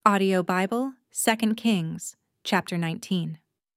Audio Bible, 2 Kings, chapter 19.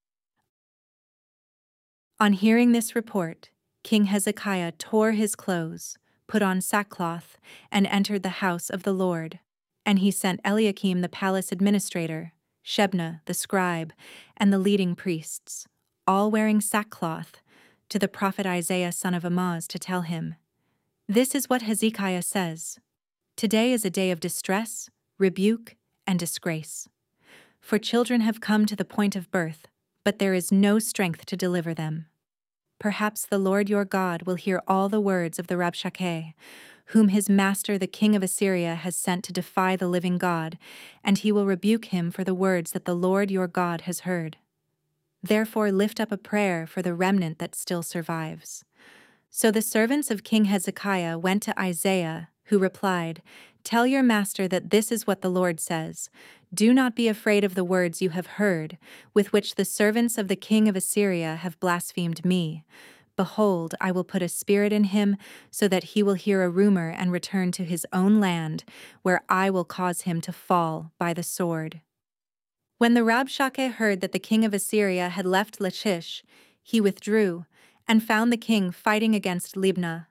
On hearing this report, King Hezekiah tore his clothes, put on sackcloth, and entered the house of the Lord. And he sent Eliakim the palace administrator, Shebna the scribe, and the leading priests, all wearing sackcloth, to the prophet Isaiah son of Amoz to tell him, "This is what Hezekiah says. Today is a day of distress, rebuke, and disgrace. For children have come to the point of birth, but there is no strength to deliver them. Perhaps the Lord your God will hear all the words of the Rabshakeh, whom his master the king of Assyria has sent to defy the living God, and he will rebuke him for the words that the Lord your God has heard. Therefore lift up a prayer for the remnant that still survives." So the servants of King Hezekiah went to Isaiah, who replied, "Tell your master that this is what the Lord says. Do not be afraid of the words you have heard, with which the servants of the king of Assyria have blasphemed me. Behold, I will put a spirit in him, so that he will hear a rumor and return to his own land, where I will cause him to fall by the sword." When the Rabshakeh heard that the king of Assyria had left Lachish, he withdrew, and found the king fighting against Libnah.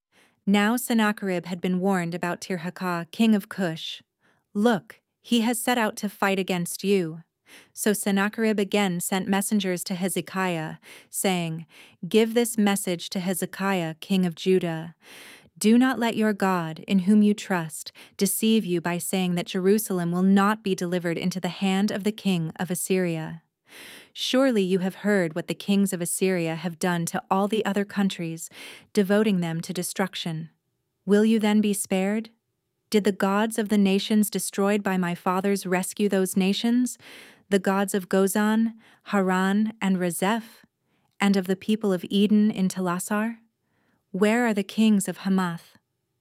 Now Sennacherib had been warned about Tirhakah, king of Cush. "Look, he has set out to fight against you." So Sennacherib again sent messengers to Hezekiah, saying, "Give this message to Hezekiah, king of Judah. Do not let your God, in whom you trust, deceive you by saying that Jerusalem will not be delivered into the hand of the king of Assyria. Surely you have heard what the kings of Assyria have done to all the other countries, devoting them to destruction. Will you then be spared? Did the gods of the nations destroyed by my fathers rescue those nations, the gods of Gozan, Haran, and Rezeph, and of the people of Eden in Telassar? Where are the kings of Hamath,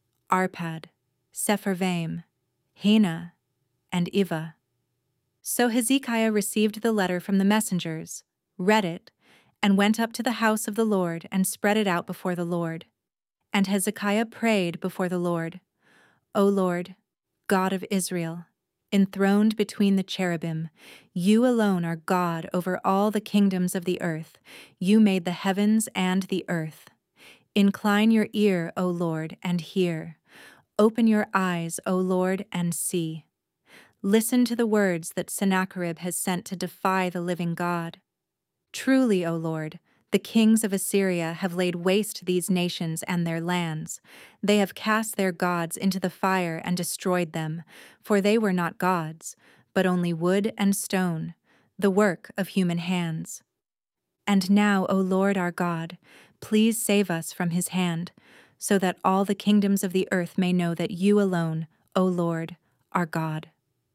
Arpad, Sepharvaim, Hena, and Iva?" So Hezekiah received the letter from the messengers, read it, and went up to the house of the Lord and spread it out before the Lord. And Hezekiah prayed before the Lord, "O Lord, God of Israel, enthroned between the cherubim, you alone are God over all the kingdoms of the earth. You made the heavens and the earth. Incline your ear, O Lord, and hear. Open your eyes, O Lord, and see. Listen to the words that Sennacherib has sent to defy the living God. Truly, O Lord, the kings of Assyria have laid waste these nations and their lands. They have cast their gods into the fire and destroyed them, for they were not gods, but only wood and stone, the work of human hands. And now, O Lord our God, please save us from his hand, so that all the kingdoms of the earth may know that you alone, O Lord, are God."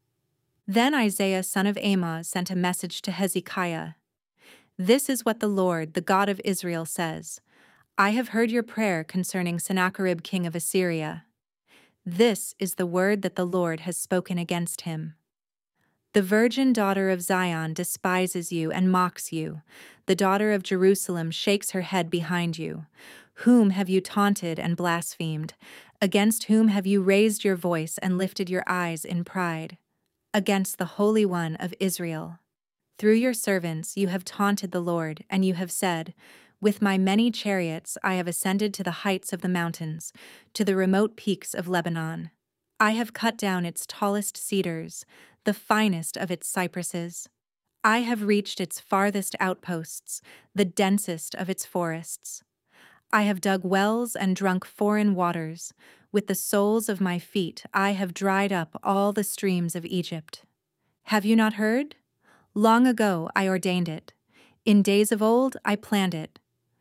Then Isaiah son of Amoz sent a message to Hezekiah. "This is what the Lord, the God of Israel, says. I have heard your prayer concerning Sennacherib king of Assyria. This is the word that the Lord has spoken against him. The virgin daughter of Zion despises you and mocks you. The daughter of Jerusalem shakes her head behind you. Whom have you taunted and blasphemed? Against whom have you raised your voice and lifted your eyes in pride? Against the Holy One of Israel. Through your servants you have taunted the Lord, and you have said, 'With my many chariots I have ascended to the heights of the mountains, to the remote peaks of Lebanon. I have cut down its tallest cedars, the finest of its cypresses. I have reached its farthest outposts, the densest of its forests. I have dug wells and drunk foreign waters. With the soles of my feet I have dried up all the streams of Egypt. Have you not heard? Long ago I ordained it. In days of old I planned it.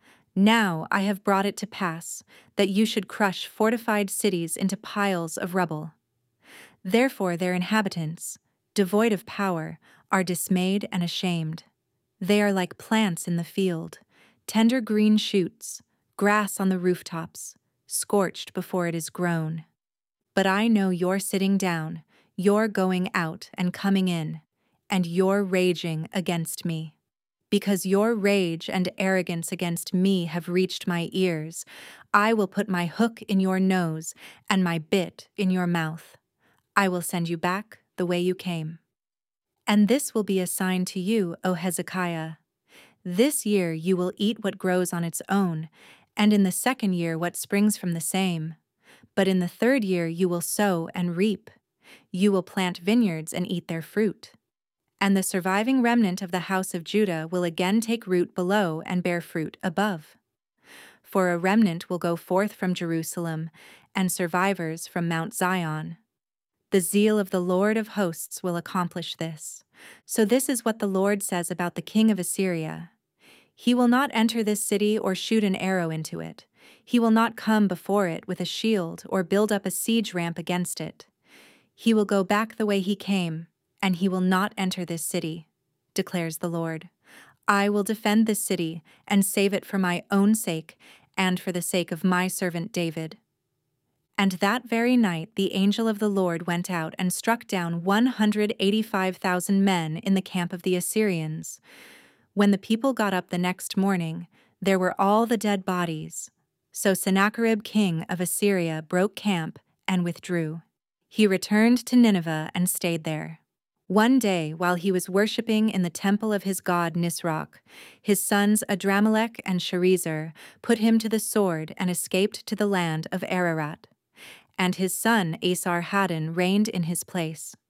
Now I have brought it to pass, that you should crush fortified cities into piles of rubble. Therefore their inhabitants, devoid of power, are dismayed and ashamed. They are like plants in the field, tender green shoots, grass on the rooftops, scorched before it is grown. But I know your sitting down, your going out and coming in, and your raging against me. Because your rage and arrogance against me have reached my ears, I will put my hook in your nose and my bit in your mouth. I will send you back the way you came. And this will be a sign to you, O Hezekiah. This year you will eat what grows on its own, and in the second year what springs from the same. But in the third year you will sow and reap. You will plant vineyards and eat their fruit. And the surviving remnant of the house of Judah will again take root below and bear fruit above. For a remnant will go forth from Jerusalem, and survivors from Mount Zion. The zeal of the Lord of hosts will accomplish this. So this is what the Lord says about the king of Assyria. He will not enter this city or shoot an arrow into it. He will not come before it with a shield or build up a siege ramp against it. He will go back the way he came, and he will not enter this city, declares the Lord. I will defend this city and save it for my own sake and for the sake of my servant David. And that very night the angel of the Lord went out and struck down 185,000 men in the camp of the Assyrians. When the people got up the next morning, there were all the dead bodies. So Sennacherib king of Assyria broke camp and withdrew. He returned to Nineveh and stayed there. One day, while he was worshipping in the temple of his god Nisroch, his sons Adramelech and Sharezer put him to the sword and escaped to the land of Ararat. And his son Esarhaddon reigned in his place.